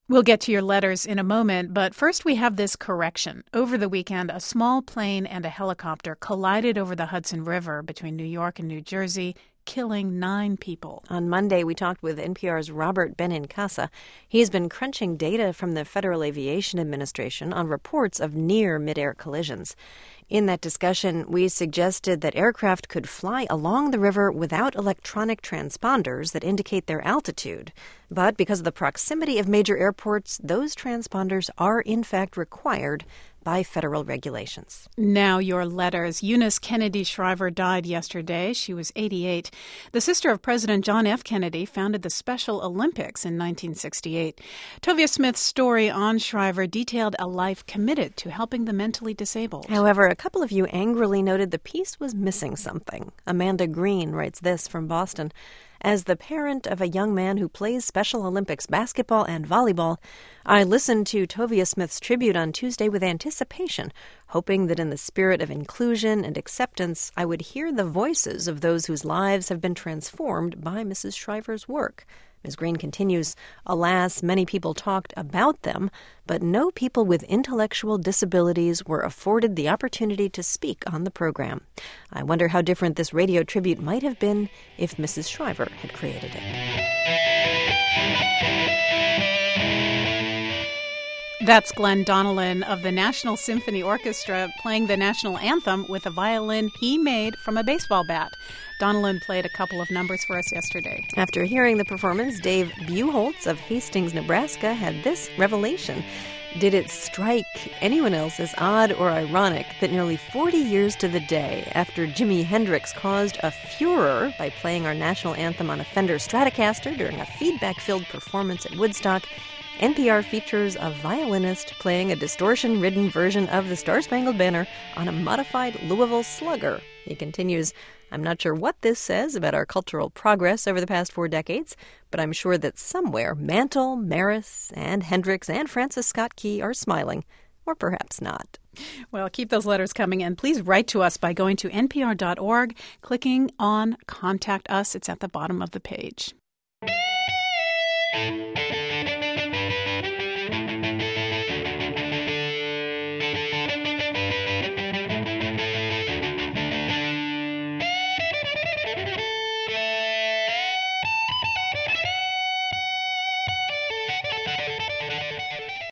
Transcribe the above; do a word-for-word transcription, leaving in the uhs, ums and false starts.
We'll get to your letters in a moment, but first we have this correction. Over the weekend, a small plane and a helicopter collided over the Hudson River between New York and New Jersey, killing nine people. On Monday, we talked with N P R's Robert Benincasa. He's been crunching data from the Federal Aviation Administration on reports of near mid-air collisions. In that discussion, we suggested that aircraft could fly along the river without electronic transponders that indicate their altitude. But because of the proximity of major airports, those transponders are in fact required by federal regulations. Now your letters. Eunice Kennedy Shriver died yesterday. She was eighty-eight. The sister of President John F. Kennedy founded the Special Olympics in nineteen sixty-eight. Tovia Smith's story on Shriver detailed a life committed to helping the mentally disabled. However, a couple of you angrily noted the piece was missing something. Amanda Green writes this from Boston. As the parent of a young man who plays Special Olympics basketball and volleyball, I listened to Tovia Smith's tribute on Tuesday with anticipation, hoping that in the spirit of inclusion and acceptance, I would hear the voices of those whose lives have been transformed by Missus Shriver's work. Miz Green continues, alas, many people talked about them, but no people with intellectual disabilities were afforded the opportunity to speak on the program. I wonder how different this radio tribute might have been if Missus Shriver had created it. That's Glenn Donnellan of the National Symphony Orchestra playing the national anthem with a violin he made from a baseball bat. Donnellan played a couple of numbers for us yesterday. After hearing the performance, Dave Buholtz of Hastings, Nebraska, had this revelation. Did it strike anyone else as odd or ironic that nearly forty years to the day after Jimi Hendrix caused a furor by playing our national anthem on a Fender Stratocaster during a feedback-filled performance at Woodstock, N P R features a violinist playing a distortion-ridden version of the Star-Spangled Banner on a modified Louisville Slugger? He continues, I'm not sure what this says about our cultural progress over the past four decades, but I'm sure that somewhere Mantle, Maris, and Hendrix and Francis Scott Key are smiling, or perhaps not. Well, keep those letters coming, and please write to us by going to N P R dot org, clicking on Contact Us. It's at the bottom of the page.